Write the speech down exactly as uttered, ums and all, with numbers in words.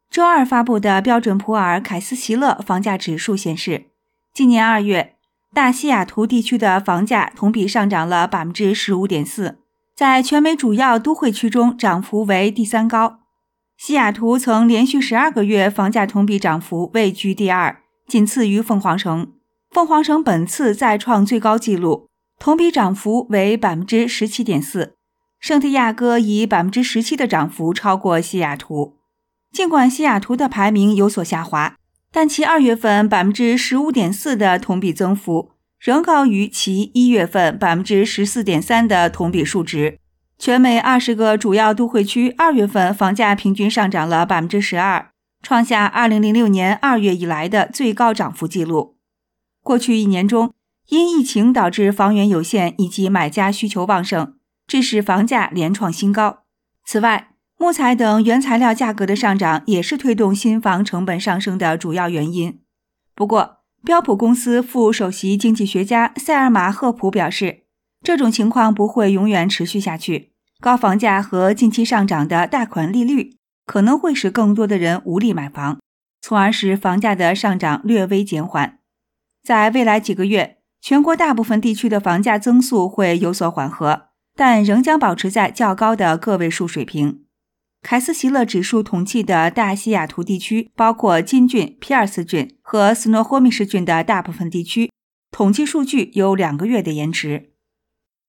周二发布的标准普尔凯斯席勒房价指数显示，今年二月，大西雅图地区的房价同比上涨了 百分之十五点四， 在全美主要都会区中涨幅为第三高。西雅图曾连续十二个月房价同比涨幅位居第二，仅次于凤凰城。凤凰城本次再创最高纪录，同比涨幅为 百分之十七点四， 圣地亚哥以 百分之十七 的涨幅超过西雅图。尽管西雅图的排名有所下滑，但其二月份 百分之十五点四 的同比增幅仍高于其一月份 百分之十四点三 的同比数值。全美二十个主要都会区二月份房价平均上涨了 百分之十二， 创下二零零六年二月以来的最高涨幅纪录。过去一年中，因疫情导致房源有限以及买家需求旺盛，致使房价连创新高。此外，木材等原材料价格的上涨也是推动新房成本上升的主要原因。不过，标普公司副首席经济学家塞尔玛·赫普表示，这种情况不会永远持续下去，高房价和近期上涨的贷款利率可能会使更多的人无力买房，从而使房价的上涨略微减缓。在未来几个月，全国大部分地区的房价增速会有所缓和，但仍将保持在较高的个位数水平。凯斯席勒指数统计的大西雅图地区包括金郡、皮尔斯郡和斯诺霍密什郡的大部分地区，统计数据有两个月的延迟。